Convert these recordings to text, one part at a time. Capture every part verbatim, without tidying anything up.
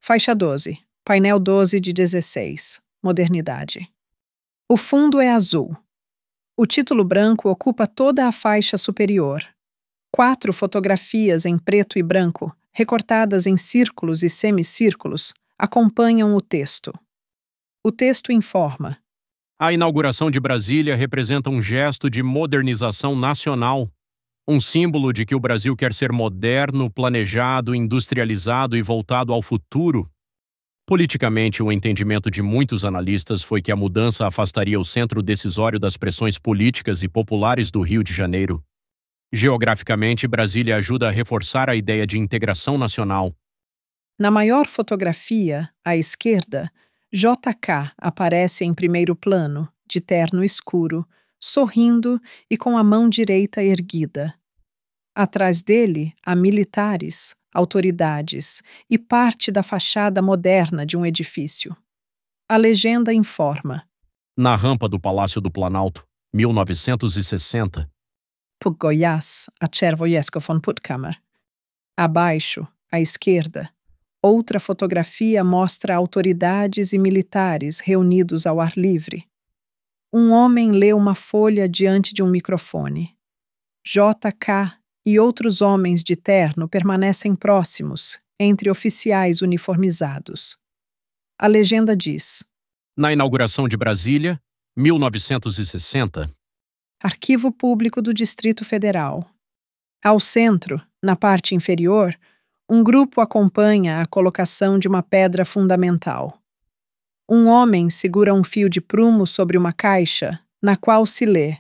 Faixa doze. Painel doze de dezesseis. Modernidade. O fundo é azul. O título branco ocupa toda a faixa superior. Quatro fotografias em preto e branco, recortadas em círculos e semicírculos, acompanham o texto. O texto informa: a inauguração de Brasília representa um gesto de modernização nacional, um símbolo de que o Brasil quer ser moderno, planejado, industrializado e voltado ao futuro. Politicamente, o entendimento de muitos analistas foi que a mudança afastaria o centro decisório das pressões políticas e populares do Rio de Janeiro. Geograficamente, Brasília ajuda a reforçar a ideia de integração nacional. Na maior fotografia, à esquerda, J K aparece em primeiro plano, de terno escuro, sorrindo e com a mão direita erguida. Atrás dele, há militares, autoridades e parte da fachada moderna de um edifício. A legenda informa: na rampa do Palácio do Planalto, mil novecentos e sessenta. På Goiás, a Czerwojewska von Puttkamer. Abaixo, à esquerda, outra fotografia mostra autoridades e militares reunidos ao ar livre. Um homem lê uma folha diante de um microfone. J K e outros homens de terno permanecem próximos, entre oficiais uniformizados. A legenda diz: na inauguração de Brasília, mil novecentos e sessenta. Arquivo Público do Distrito Federal. Ao centro, na parte inferior, um grupo acompanha a colocação de uma pedra fundamental. Um homem segura um fio de prumo sobre uma caixa, na qual se lê: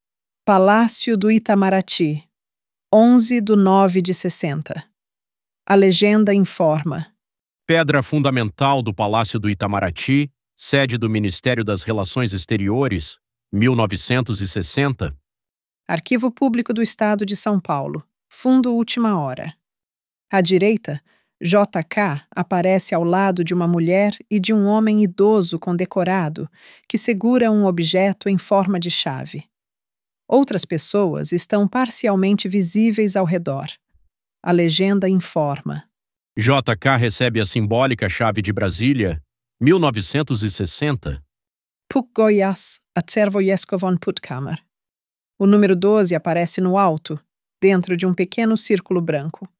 Palácio do Itamaraty, onze de nove de sessenta. A legenda informa: pedra fundamental do Palácio do Itamaraty, sede do Ministério das Relações Exteriores, mil novecentos e sessenta. Arquivo Público do Estado de São Paulo. Fundo Última Hora. À direita, J K aparece ao lado de uma mulher e de um homem idoso condecorado que segura um objeto em forma de chave. Outras pessoas estão parcialmente visíveis ao redor. A legenda informa: J K recebe a simbólica chave de Brasília, mil novecentos e sessenta. På Goiás, a Czerwojewska von Puttkamer. O número doze aparece no alto, dentro de um pequeno círculo branco.